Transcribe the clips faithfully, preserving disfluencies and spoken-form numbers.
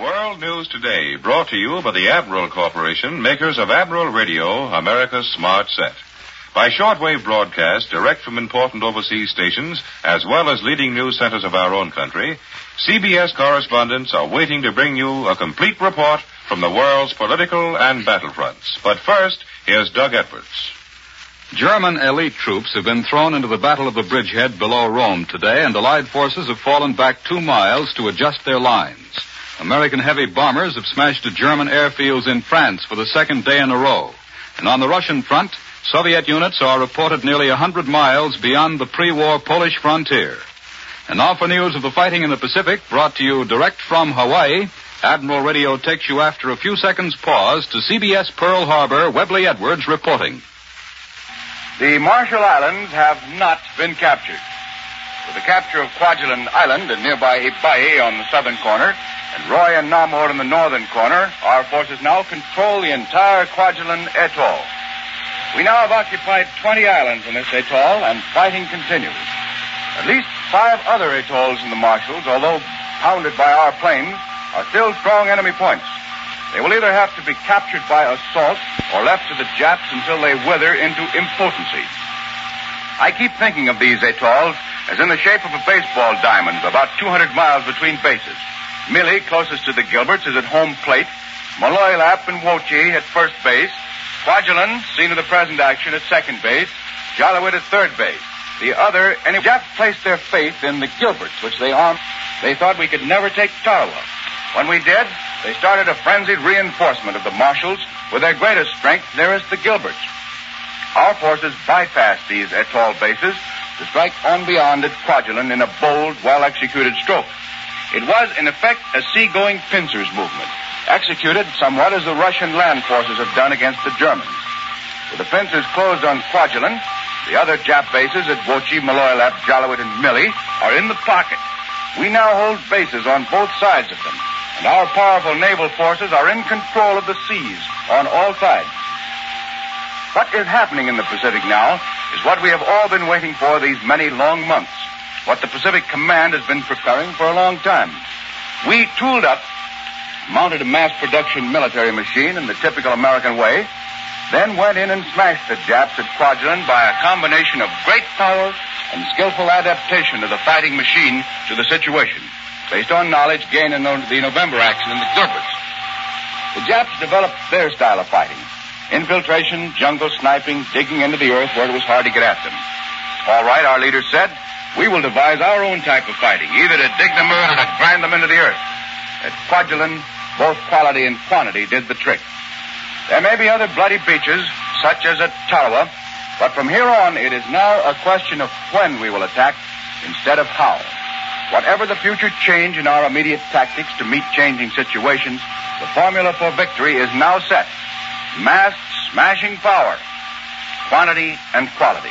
World News Today, brought to you by the Admiral Corporation, makers of Admiral Radio, America's smart set. By shortwave broadcast direct from important overseas stations, as well as leading news centers of our own country, C B S correspondents are waiting to bring you a complete report from the world's political and battlefronts. But first, here's Doug Edwards. German elite troops have been thrown into the Battle of the Bridgehead below Rome today, and Allied forces have fallen back two miles to adjust their lines. American heavy bombers have smashed the German airfields in France for the second day in a row. And on the Russian front, Soviet units are reported nearly one hundred miles beyond the pre-war Polish frontier. And now for news of the fighting in the Pacific, brought to you direct from Hawaii. Admiral Radio takes you after a few seconds pause to C B S Pearl Harbor, Webley Edwards reporting. The Marshall Islands have not been captured. With the capture of Kwajalein Island and nearby Ibai on the southern corner, and Roy and Namor in the northern corner, our forces now control the entire Kwajalein Atoll. We now have occupied twenty islands in this atoll, and fighting continues. At least five other atolls in the Marshalls, although pounded by our planes, are still strong enemy points. They will either have to be captured by assault or left to the Japs until they wither into impotency. I keep thinking of these atolls as in the shape of a baseball diamond, about two hundred miles between bases. Mili, closest to the Gilberts, is at home plate. Maloylap and Wochi at first base. Kwajalein, scene of the present action, at second base. Jalawit at third base. The other, and the Japs placed their faith in the Gilberts, which they armed. They thought we could never take Tarawa. When we did, they started a frenzied reinforcement of the Marshalls with their greatest strength nearest the Gilberts. Our forces bypassed these atoll bases to strike on beyond at Kwajalein in a bold, well-executed stroke. It was, in effect, a sea-going pincers movement, executed somewhat as the Russian land forces have done against the Germans. With the pincers closed on Kwajalein, the other Jap bases at Wochi, Maloylap, Jalawit, and Mili are in the pocket. We now hold bases on both sides of them, and our powerful naval forces are in control of the seas on all sides. What is happening in the Pacific now is what we have all been waiting for these many long months, what the Pacific Command has been preparing for a long time. We tooled up, mounted a mass production military machine in the typical American way, then went in and smashed the Japs at Kwajalein by a combination of great power and skillful adaptation of the fighting machine to the situation, based on knowledge gained in the November action in the Gilberts. The Japs developed their style of fighting. Infiltration, jungle sniping, digging into the earth where it was hard to get at them. All right, our leader said, we will devise our own type of fighting, either to dig them in or to grind them into the earth. At Kwajalein, both quality and quantity did the trick. There may be other bloody beaches, such as at Tarawa, but from here on, it is now a question of when we will attack instead of how. Whatever the future change in our immediate tactics to meet changing situations, the formula for victory is now set. Mass smashing power, quantity and quality.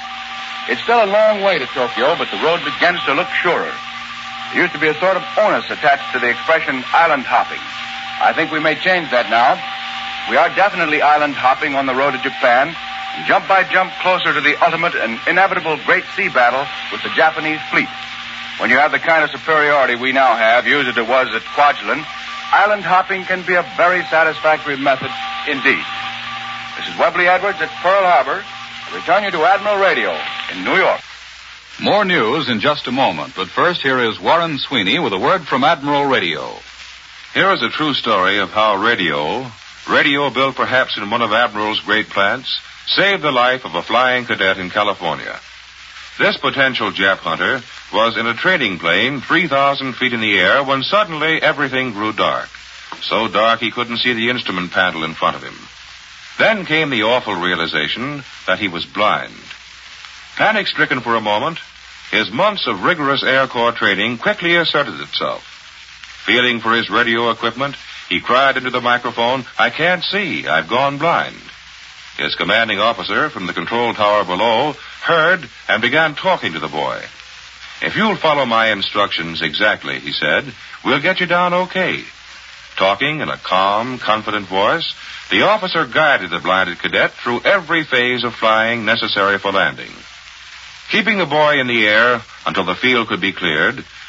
It's still a long way to Tokyo, but the road begins to look surer. There used to be a sort of onus attached to the expression island hopping. I think we may change that now. We are definitely island hopping on the road to Japan, and jump by jump closer to the ultimate and inevitable great sea battle with the Japanese fleet. When you have the kind of superiority we now have, used as it was at Kwajalein, island hopping can be a very satisfactory method indeed. This is Webley Edwards at Pearl Harbor. I return you to Admiral Radio in New York. More news in just a moment, but first here is Warren Sweeney with a word from Admiral Radio. Here is a true story of how radio, radio built perhaps in one of Admiral's great plants, saved the life of a flying cadet in California. This potential Jap hunter was in a trading plane three thousand feet in the air when suddenly everything grew dark. So dark he couldn't see the instrument panel in front of him. Then came the awful realization that he was blind. Panic-stricken for a moment, his months of rigorous Air Corps training quickly asserted itself. Feeling for his radio equipment, he cried into the microphone, "I can't see. I've gone blind." His commanding officer from the control tower below heard and began talking to the boy. "If you'll follow my instructions exactly," he said, "we'll get you down okay." Talking in a calm, confident voice, the officer guided the blinded cadet through every phase of flying necessary for landing. Keeping the boy in the air until the field could be cleared,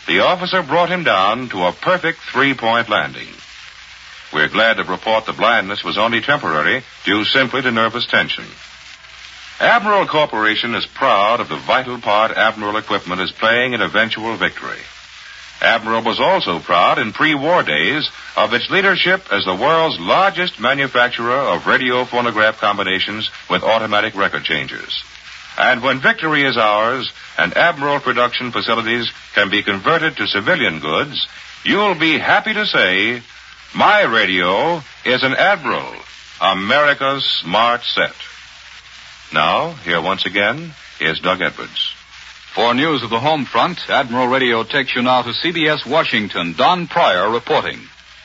the officer brought him down to a perfect three-point landing. We're glad to report the blindness was only temporary, due simply to nervous tension. Admiral Corporation is proud of the vital part Admiral equipment is playing in eventual victory. Admiral was also proud in pre-war days of its leadership as the world's largest manufacturer of radio phonograph combinations with automatic record changers. And when victory is ours and Admiral production facilities can be converted to civilian goods, you'll be happy to say, my radio is an Admiral, America's smart set. Now, here once again is Doug Edwards. For news of the home front, Admiral Radio takes you now to C B S Washington. Don Pryor reporting.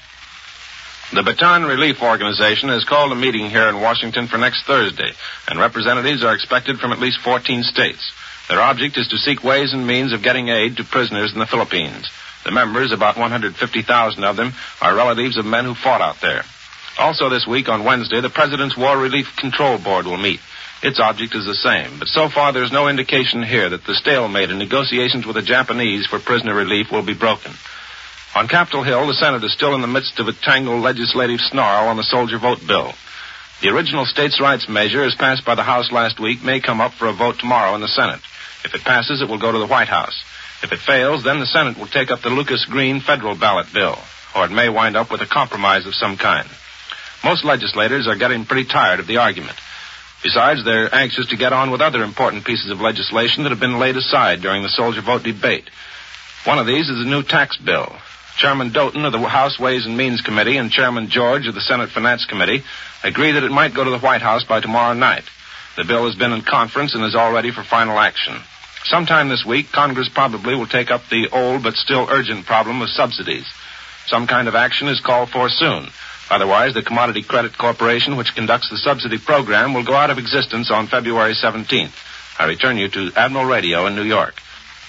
The Bataan Relief Organization has called a meeting here in Washington for next Thursday, and representatives are expected from at least fourteen states. Their object is to seek ways and means of getting aid to prisoners in the Philippines. The members, about one hundred fifty thousand of them, are relatives of men who fought out there. Also this week, on Wednesday, the President's War Relief Control Board will meet. Its object is the same, but so far there's no indication here that the stalemate in negotiations with the Japanese for prisoner relief will be broken. On Capitol Hill, the Senate is still in the midst of a tangled legislative snarl on the soldier vote bill. The original states' rights measure, as passed by the House last week, may come up for a vote tomorrow in the Senate. If it passes, it will go to the White House. If it fails, then the Senate will take up the Lucas Green federal ballot bill, or it may wind up with a compromise of some kind. Most legislators are getting pretty tired of the argument. Besides, they're anxious to get on with other important pieces of legislation that have been laid aside during the soldier vote debate. One of these is a new tax bill. Chairman Doughton of the House Ways and Means Committee and Chairman George of the Senate Finance Committee agree that it might go to the White House by tomorrow night. The bill has been in conference and is all ready for final action. Sometime this week, Congress probably will take up the old but still urgent problem of subsidies. Some kind of action is called for soon. Otherwise, the Commodity Credit Corporation, which conducts the subsidy program, will go out of existence on February seventeenth. I return you to Admiral Radio in New York.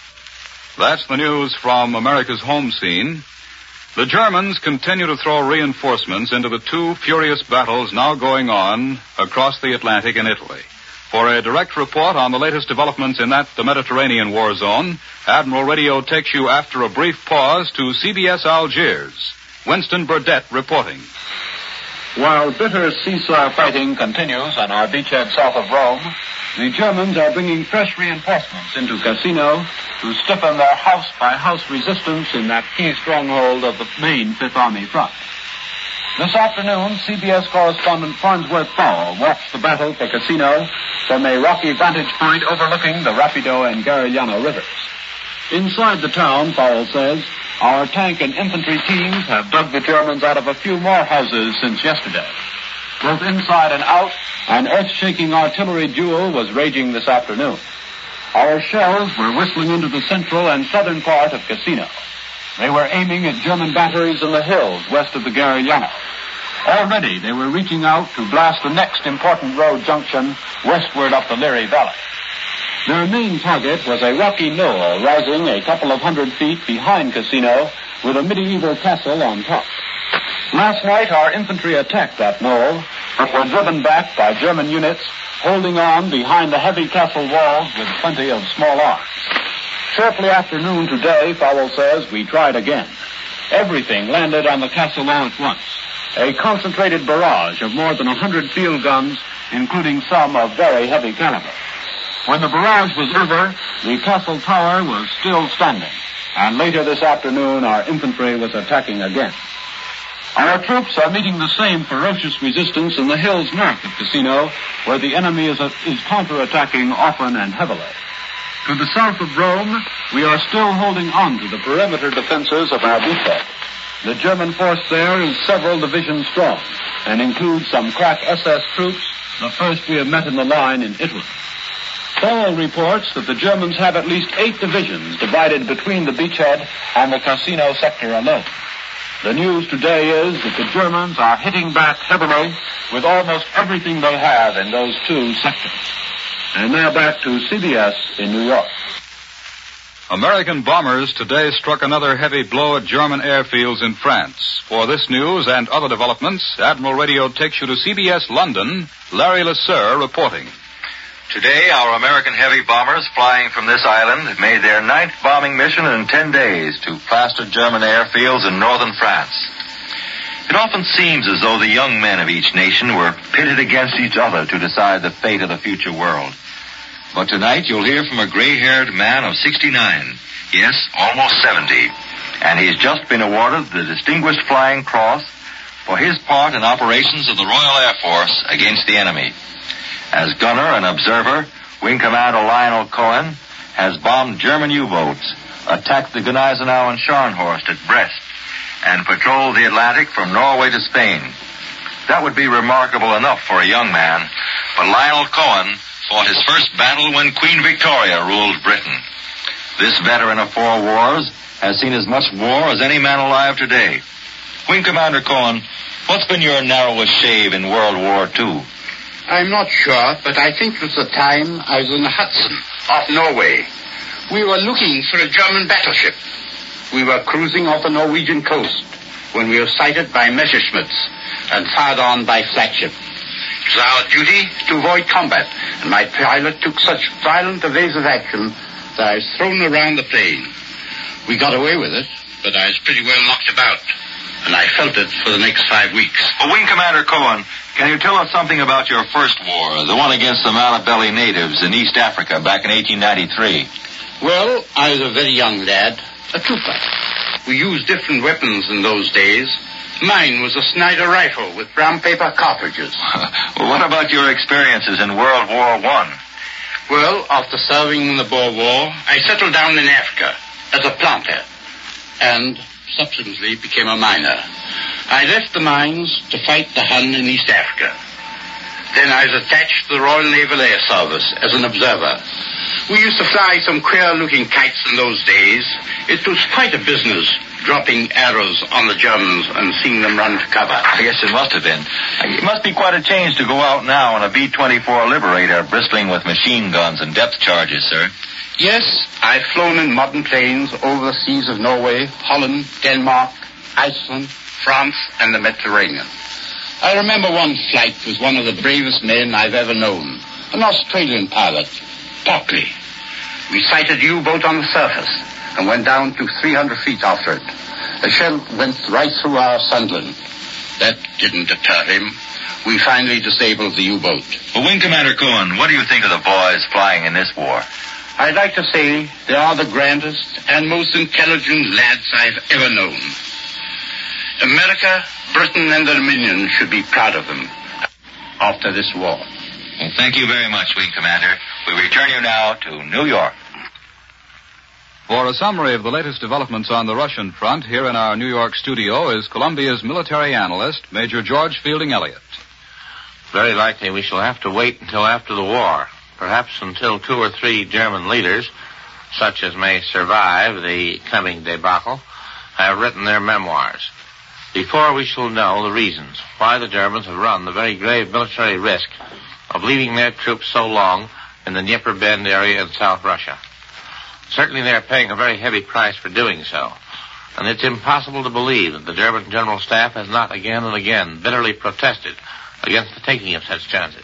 That's the news from America's home scene. The Germans continue to throw reinforcements into the two furious battles now going on across the Atlantic in Italy. For a direct report on the latest developments in that, the Mediterranean war zone, Admiral Radio takes you after a brief pause to C B S Algiers. Winston Burdett reporting. While bitter ceasefire fighting continues on our beachhead south of Rome, the Germans are bringing fresh reinforcements into Cassino to stiffen their house-by-house resistance in that key stronghold of the main Fifth Army front. This afternoon, C B S correspondent Farnsworth Powell watched the battle for Cassino from a rocky vantage point overlooking the Rapido and Garigliano rivers. Inside the town, Powell says, our tank and infantry teams have dug the Germans out of a few more houses since yesterday. Both inside and out, an earth-shaking artillery duel was raging this afternoon. Our shells were whistling into the central and southern part of Cassino. They were aiming at German batteries in the hills west of the Garigliano. Already they were reaching out to blast the next important road junction westward up the Liri Valley. Their main target was a rocky knoll rising a couple of hundred feet behind Cassino with a medieval castle on top. Last night our infantry attacked that knoll, but were driven back by German units holding on behind the heavy castle walls with plenty of small arms. Shortly after noon today, Powell says, we tried again. Everything landed on the castle all at once. A concentrated barrage of more than a hundred field guns, including some of very heavy caliber. When the barrage was over, the castle tower was still standing, and later this afternoon our infantry was attacking again. Our troops are meeting the same ferocious resistance in the hills north of Cassino, where the enemy is, a, is counterattacking often and heavily. To the south of Rome, we are still holding on to the perimeter defenses of our beachhead. The German force there is several divisions strong, and includes some crack S S troops, the first we have met in the line in Italy. Powell reports that the Germans have at least eight divisions divided between the beachhead and the Cassino sector alone. The news today is that the Germans are hitting back heavily with almost everything they have in those two sectors. And now back to C B S in New York. American bombers today struck another heavy blow at German airfields in France. For this news and other developments, Admiral Radio takes you to C B S London. Larry LeSueur reporting. Today, our American heavy bombers flying from this island made their ninth bombing mission in ten days to plaster German airfields in northern France. It often seems as though the young men of each nation were pitted against each other to decide the fate of the future world. But tonight you'll hear from a gray-haired man of sixty-nine. Yes, almost seventy. And he's just been awarded the Distinguished Flying Cross for his part in operations of the Royal Air Force against the enemy. As gunner and observer, Wing Commander Lionel Cohen has bombed German U-boats, attacked the Gneisenau and Scharnhorst at Brest, and patrolled the Atlantic from Norway to Spain. That would be remarkable enough for a young man, but Lionel Cohen fought his first battle when Queen Victoria ruled Britain. This veteran of four wars has seen as much war as any man alive today. Wing Commander Cohen, what's been your narrowest shave in World War Two? I'm not sure, but I think it was the time I was in the Hudson, off Norway. We were looking for a German battleship. We were cruising off the Norwegian coast when we were sighted by Messerschmitts and fired on by flagship. It was our duty to avoid combat, and my pilot took such violent evasive action that I was thrown around the plane. We got away with it, but I was pretty well knocked about, and I felt it for the next five weeks. Well, Wing Commander Cohen, can you tell us something about your first war, the one against the Malabeli natives in East Africa back in eighteen ninety-three? Well, I was a very young lad, a trooper. We used different weapons in those days. Mine was a Snyder rifle with brown paper cartridges. Well, what about your experiences in World War One? Well, after serving in the Boer War, I settled down in Africa as a planter and subsequently became a miner. I left the mines to fight the Hun in East Africa. Then I was attached to the Royal Naval Air Service as an observer. We used to fly some queer-looking kites in those days. It was quite a business, dropping arrows on the Germans and seeing them run to cover. I guess it must have been. It must be quite a change to go out now on a B twenty-four Liberator bristling with machine guns and depth charges, sir. Yes, I've flown in modern planes over the seas of Norway, Holland, Denmark, Iceland, France, and the Mediterranean. I remember one flight with one of the bravest men I've ever known, an Australian pilot, Tockley. We sighted a U-boat on the surface and went down to three hundred feet after it. A shell went right through our Sunderland. That didn't deter him. We finally disabled the U-boat. Well, Wing Commander Cohen, what do you think of the boys flying in this war? I'd like to say they are the grandest and most intelligent lads I've ever known. America, Britain, and the Dominion should be proud of them after this war. Well, thank you very much, Wing Commander. We return you now to New York. For a summary of the latest developments on the Russian front, here in our New York studio is Columbia's military analyst, Major George Fielding Elliott. Very likely we shall have to wait until after the war, perhaps until two or three German leaders, such as may survive the coming debacle, have written their memoirs. Before we shall know the reasons why the Germans have run the very grave military risk of leaving their troops so long in the Dnieper Bend area in South Russia. Certainly they are paying a very heavy price for doing so, and it's impossible to believe that the German General Staff has not again and again bitterly protested against the taking of such chances.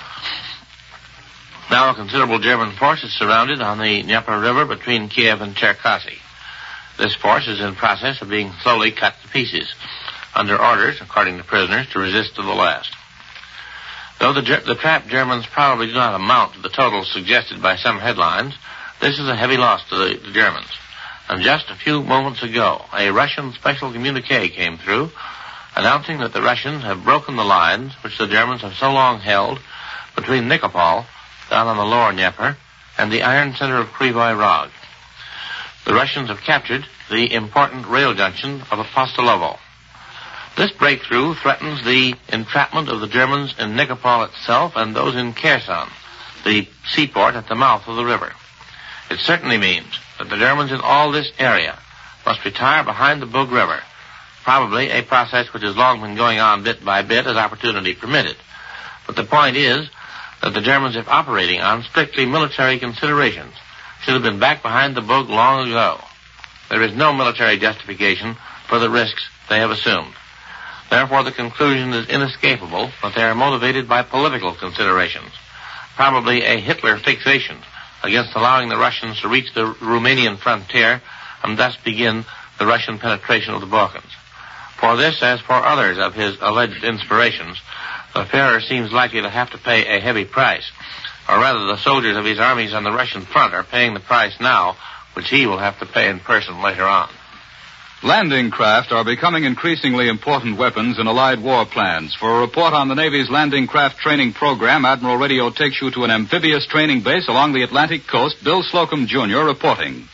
Now a considerable German force is surrounded on the Dnieper River between Kiev and Cherkasy. This force is in process of being slowly cut to pieces, under orders, according to prisoners, to resist to the last. Though the, the trapped Germans probably do not amount to the total suggested by some headlines, this is a heavy loss to the, the Germans. And just a few moments ago, a Russian special communique came through announcing that the Russians have broken the lines which the Germans have so long held between Nikopol, down on the lower Dnieper, and the iron center of Kryvyi Rog. The Russians have captured the important rail junction of Apostolovo. This breakthrough threatens the entrapment of the Germans in Nikopol itself and those in Kherson, the seaport at the mouth of the river. It certainly means that the Germans in all this area must retire behind the Bug River, probably a process which has long been going on bit by bit as opportunity permitted. But the point is that the Germans, if operating on strictly military considerations, should have been back behind the Bug long ago. There is no military justification for the risks they have assumed. Therefore, the conclusion is inescapable that they are motivated by political considerations. probably a Hitler fixation against allowing the Russians to reach the Romanian frontier and thus begin the Russian penetration of the Balkans. For this, as for others of his alleged inspirations, the Führer seems likely to have to pay a heavy price. Or rather, the soldiers of his armies on the Russian front are paying the price now, which he will have to pay in person later on. Landing craft are becoming increasingly important weapons in Allied war plans. For a report on the Navy's landing craft training program, Admiral Radio takes you to an amphibious training base along the Atlantic coast. Bill Slocum, Junior reporting.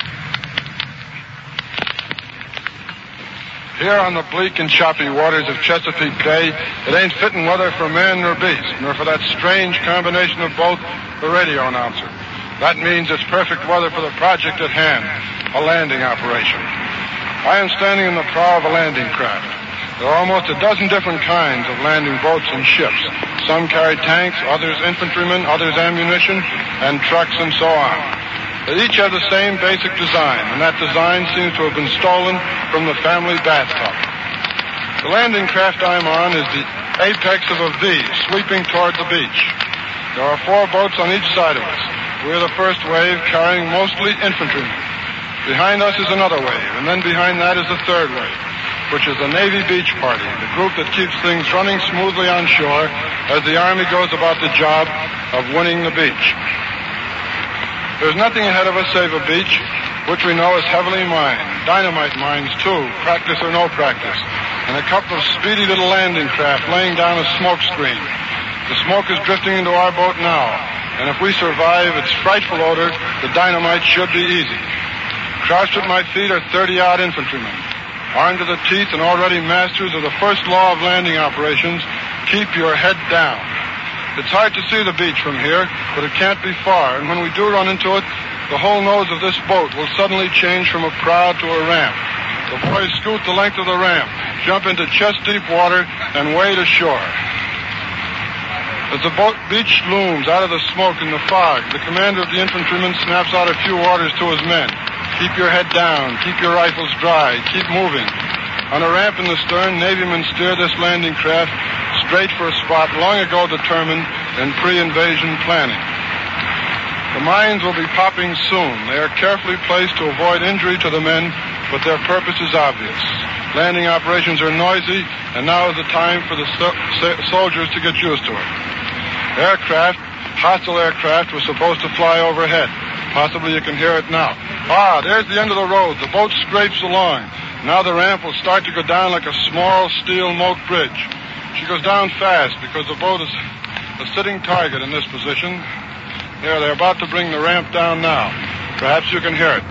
Here on the bleak and choppy waters of Chesapeake Bay, it ain't fitting weather for man nor beast, nor for that strange combination of both, the radio announcer. That means it's perfect weather for the project at hand, a landing operation. I am standing in the prow of a landing craft. There are almost a dozen different kinds of landing boats and ships. Some carry tanks, others infantrymen, others ammunition, and trucks and so on. They each have the same basic design, and that design seems to have been stolen from the family bathtub. The landing craft I'm on is the apex of a V, sweeping toward the beach. There are four boats on each side of us. We're the first wave, carrying mostly infantrymen. Behind us is another wave, and then behind that is the third wave, which is the Navy Beach Party, the group that keeps things running smoothly on shore as the Army goes about the job of winning the beach. There's nothing ahead of us save a beach, which we know is heavily mined. Dynamite mines, too, practice or no practice. And a couple of speedy little landing craft laying down a smoke screen. The smoke is drifting into our boat now, and if we survive its frightful odor, the dynamite should be easy. Crouched at my feet are thirty-odd infantrymen, armed to the teeth and already masters of the first law of landing operations, keep your head down. It's hard to see the beach from here, but it can't be far, and when we do run into it, the whole nose of this boat will suddenly change from a prow to a ramp. The boys scoot the length of the ramp, jump into chest-deep water, and wade ashore. As the boat beach looms out of the smoke and the fog, the commander of the infantrymen snaps out a few orders to his men. Keep your head down, keep your rifles dry, keep moving. On a ramp in the stern, Navymen steer this landing craft straight for a spot long ago determined in pre-invasion planning. The mines will be popping soon. They are carefully placed to avoid injury to the men, but their purpose is obvious. Landing operations are noisy, and now is the time for the so- so- soldiers to get used to it. Aircraft, hostile aircraft, was supposed to fly overhead. Possibly you can hear it now. Ah, there's the end of the road. The boat scrapes along. Now the ramp will start to go down like a small steel moat bridge. She goes down fast because the boat is a sitting target in this position. There, they're about to bring the ramp down now. Perhaps you can hear it.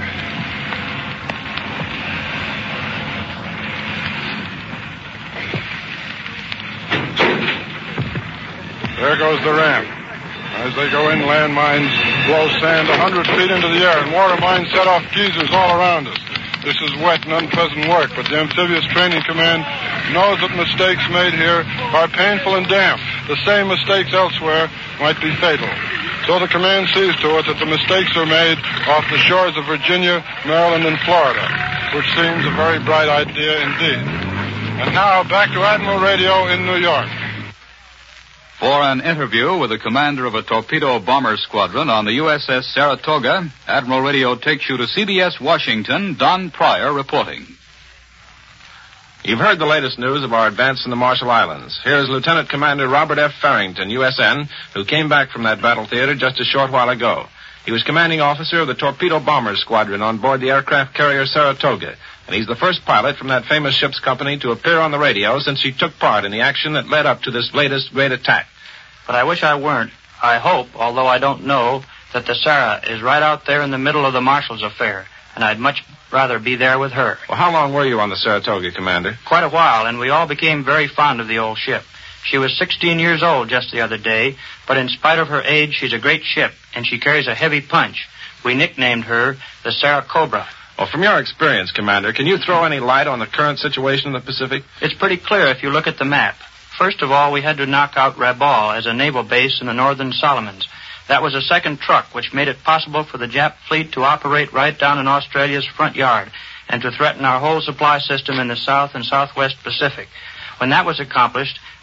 There goes the ramp. As they go in, landmines blow sand a hundred feet into the air, and water mines set off geysers all around us. This is wet and unpleasant work, but the Amphibious Training Command knows that mistakes made here are painful and damp. The same mistakes elsewhere might be fatal. So the command sees to it that the mistakes are made off the shores of Virginia, Maryland, and Florida, which seems a very bright idea indeed. And now, back to Admiral Radio in New York. For an interview with the commander of a torpedo bomber squadron on the U S S Saratoga, Admiral Radio takes you to C B S Washington. Don Pryor reporting. You've heard the latest news of our advance in the Marshall Islands. Here is Lieutenant Commander Robert F. Farrington, U S N, who came back from that battle theater just a short while ago. He was commanding officer of the torpedo bomber squadron on board the aircraft carrier Saratoga, and he's the first pilot from that famous ship's company to appear on the radio since he took part in the action that led up to this latest great attack. But I wish I weren't. I hope, although I don't know, that the Sarah is right out there in the middle of the Marshall's affair, and I'd much rather be there with her. Well, how long were you on the Saratoga, Commander? Quite a while, and we all became very fond of the old ship. She was sixteen years old just the other day, but in spite of her age, she's a great ship, and she carries a heavy punch. We nicknamed her the Sarah Cobra. Well, from your experience, Commander, can you throw any light on the current situation in the Pacific? It's pretty clear if you look at the map. First of all, we had to knock out Rabaul as a naval base in the northern Solomons. That was a second truck, which made it possible for the Jap fleet to operate right down in Australia's front yard and to threaten our whole supply system in the South and Southwest Pacific. When that was accomplished, the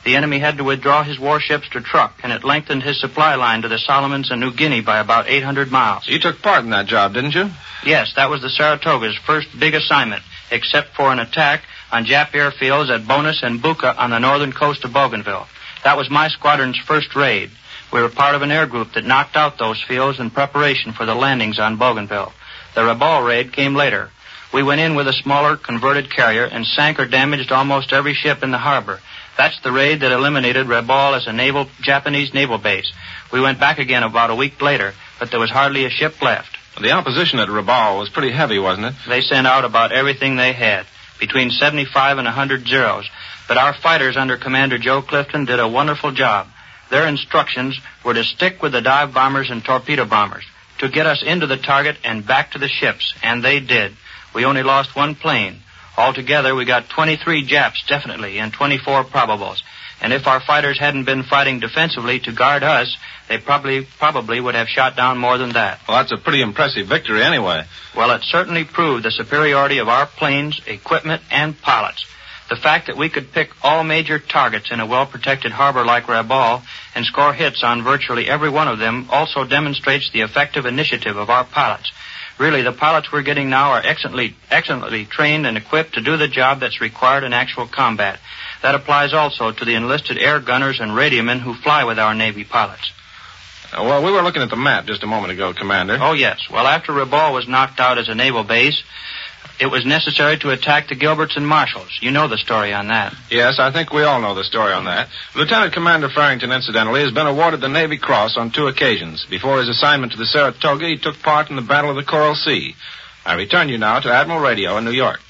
The enemy had to withdraw his warships to Truk, and it lengthened his supply line to the Solomons and New Guinea by about eight hundred miles. You took part in that job, didn't you? Yes, that was the Saratoga's first big assignment, except for an attack on Jap airfields at Bonus and Buka on the northern coast of Bougainville. That was my squadron's first raid. We were part of an air group that knocked out those fields in preparation for the landings on Bougainville. The Rabaul raid came later. We went in with a smaller converted carrier and sank or damaged almost every ship in the harbor. That's the raid that eliminated Rabaul as a naval Japanese naval base. We went back again about a week later, but there was hardly a ship left. The opposition at Rabaul was pretty heavy, wasn't it? They sent out about everything they had, between seventy-five and one hundred Zeros. But our fighters under Commander Joe Clifton did a wonderful job. Their instructions were to stick with the dive bombers and torpedo bombers, to get us into the target and back to the ships, and they did. We only lost one plane. Altogether, we got twenty-three Japs, definitely, and twenty-four probables. And if our fighters hadn't been fighting defensively to guard us, they probably probably would have shot down more than that. Well, that's a pretty impressive victory anyway. Well, it certainly proved the superiority of our planes, equipment, and pilots. The fact that we could pick all major targets in a well-protected harbor like Rabaul and score hits on virtually every one of them also demonstrates the effective initiative of our pilots. Really, the pilots we're getting now are excellently, excellently trained and equipped to do the job that's required in actual combat. That applies also to the enlisted air gunners and radiomen who fly with our Navy pilots. Uh, well, we were looking at the map just a moment ago, Commander. Oh, yes. Well, after Rabaul was knocked out as a naval base, it was necessary to attack the Gilberts and Marshalls. You know the story on that. Yes, I think we all know the story on that. Lieutenant Commander Farrington, incidentally, has been awarded the Navy Cross on two occasions. Before his assignment to the Saratoga, he took part in the Battle of the Coral Sea. I return you now to Admiral Radio in New York.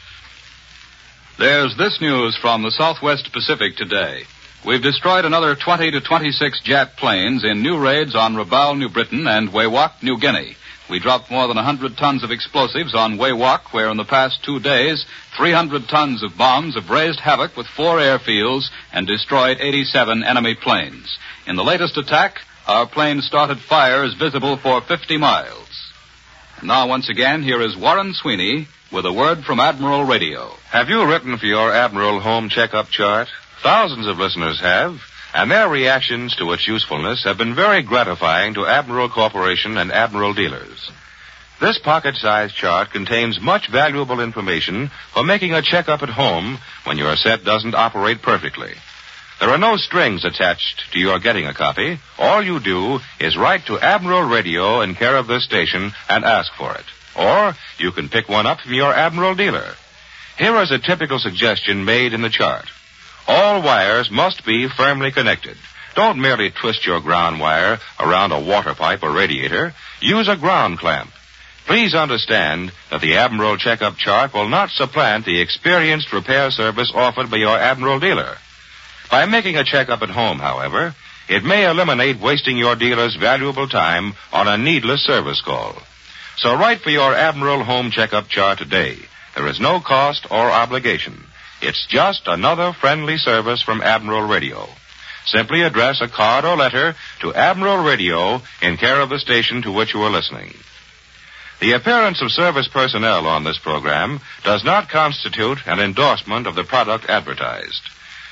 There's this news from the Southwest Pacific today. We've destroyed another twenty to twenty-six Jap planes in new raids on Rabaul, New Britain, and Wewak, New Guinea. We dropped more than one hundred tons of explosives on Wewak, where in the past two days, three hundred tons of bombs have raised havoc with four airfields and destroyed eighty-seven enemy planes. In the latest attack, our planes started fires visible for fifty miles. And now, once again, here is Warren Sweeney with a word from Admiral Radio. Have you written for your Admiral Home Checkup Chart? Thousands of listeners have, and their reactions to its usefulness have been very gratifying to Admiral Corporation and Admiral dealers. This pocket-sized chart contains much valuable information for making a checkup at home when your set doesn't operate perfectly. There are no strings attached to your getting a copy. All you do is write to Admiral Radio in care of this station and ask for it. Or you can pick one up from your Admiral dealer. Here is a typical suggestion made in the chart. All wires must be firmly connected. Don't merely twist your ground wire around a water pipe or radiator. Use a ground clamp. Please understand that the Admiral Checkup Chart will not supplant the experienced repair service offered by your Admiral dealer. By making a checkup at home, however, it may eliminate wasting your dealer's valuable time on a needless service call. So write for your Admiral Home Checkup Chart today. There is no cost or obligation. It's just another friendly service from Admiral Radio. Simply address a card or letter to Admiral Radio in care of the station to which you are listening. The appearance of service personnel on this program does not constitute an endorsement of the product advertised.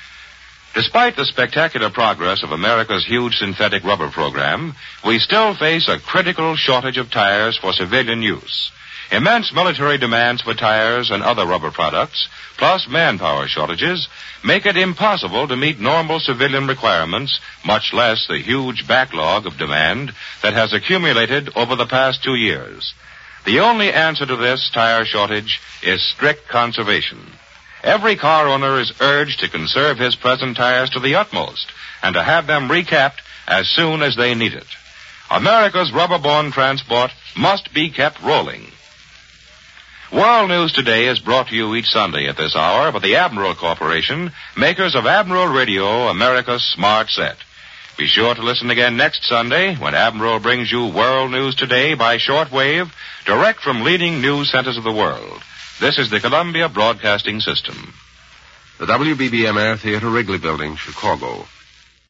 Despite the spectacular progress of America's huge synthetic rubber program, we still face a critical shortage of tires for civilian use. Immense military demands for tires and other rubber products, plus manpower shortages, make it impossible to meet normal civilian requirements, much less the huge backlog of demand that has accumulated over the past two years. The only answer to this tire shortage is strict conservation. Every car owner is urged to conserve his present tires to the utmost and to have them recapped as soon as they need it. America's rubber-borne transport must be kept rolling. World News Today is brought to you each Sunday at this hour by the Admiral Corporation, makers of Admiral Radio, America's smart set. Be sure to listen again next Sunday when Admiral brings you World News Today by shortwave, direct from leading news centers of the world. This is the Columbia Broadcasting System. The W B B M Air Theater, Wrigley Building, Chicago.